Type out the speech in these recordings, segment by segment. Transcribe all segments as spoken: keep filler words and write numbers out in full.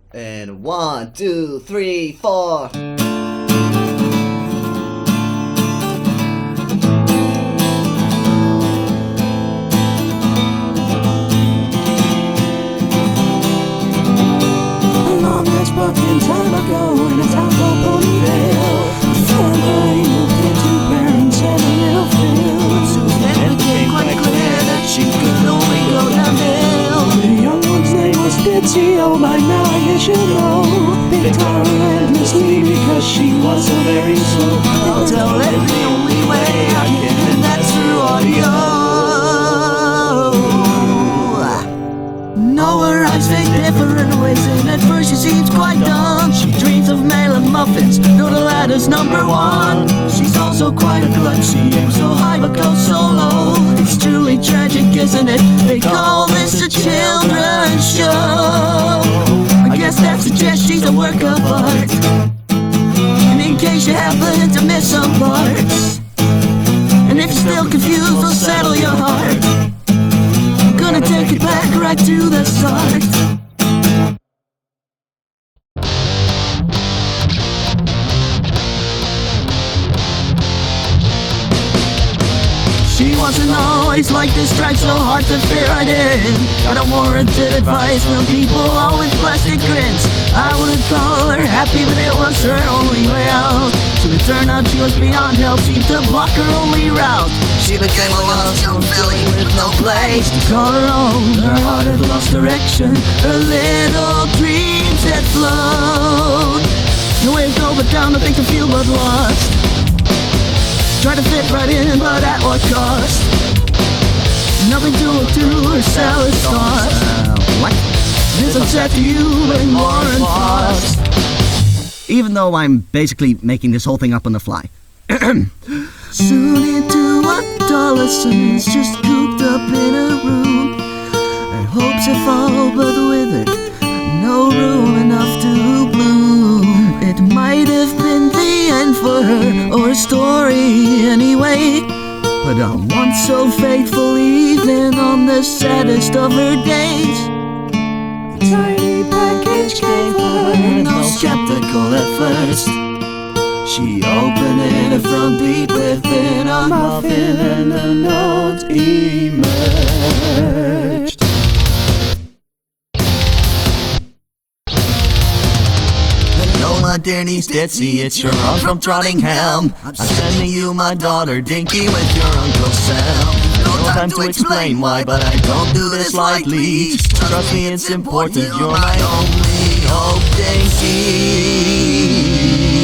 And one, two, three, four. Fucking time ago in a town called Ponyville, the family moved into parents and a little field. Soon it became quite clear that she could only go downhill. The young one's name was Ditsy, oh by now you should know. They taught her endlessly because she was so very slow. They'll tell it the only way I can, and that's through audio. No, her eyes face different ways, and at first she seems quite dumb. She dreams of mail and muffins, no, the ladder's number one. She's also quite a glut, she aims so high but goes so low. It's truly tragic, isn't it? They call this a children's show. I guess that suggests she's a work of art. And in case you happen to miss some parts, and if you're still confused, we'll settle your heart. Gonna take it back right to the start. She wasn't always like this, tried so hard to fit right in. Got unwarranted advice from people all with plastic grins. I wouldn't call her happy, but it was her only way out. So it turned out she was beyond help, seemed to block her only route. She became a lost young filly with no place to call her own. Her heart had lost direction, her little dreams had flown. No way to go but down, nothing to feel but lost. Tried to fit right in, but at what cost? Nothing to look to, her cell is tossed. What? This upset to you and more and lost. Even though I'm basically making this whole thing up on the fly. Soon into adolescence, just cooped up in a room. Her hopes have all but withered, no room enough to bloom. It might have been the end for her, or a story anyway. But on one so fateful evening, on the saddest of her days, a tiny package came for her, no skeptical at first. She opened it and from deep within a muffin and a note emerged. Hello, my dear niece Ditsy, it's your aunt from Trottingham. I'm sending you my daughter Dinky with your Uncle Sam. No time to explain why, but I don't do this lightly. Trust me, it's important, you're my only hope, Dinky.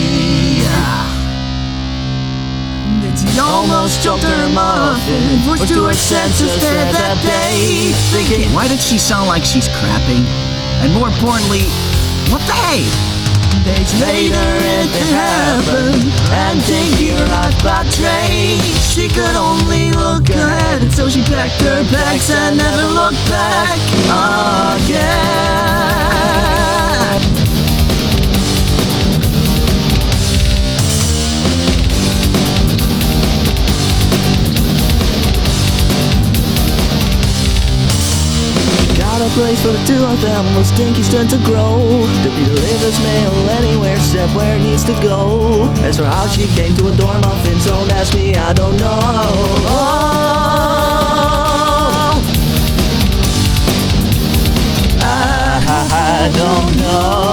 She almost choked her muffin, pushed to her senses there that day, thinking, why did she sound like she's crapping? And more importantly, what the hey? Days later it happened, and Dinky arrived by train. She could only look ahead, and so she packed her bags and never looked back again. A place for the two of them was Dinky's turn to grow. To be delivers mail anywhere except where it needs to go. As for how she came to adore muffins, don't ask me, I don't know. Oh, I, I don't know.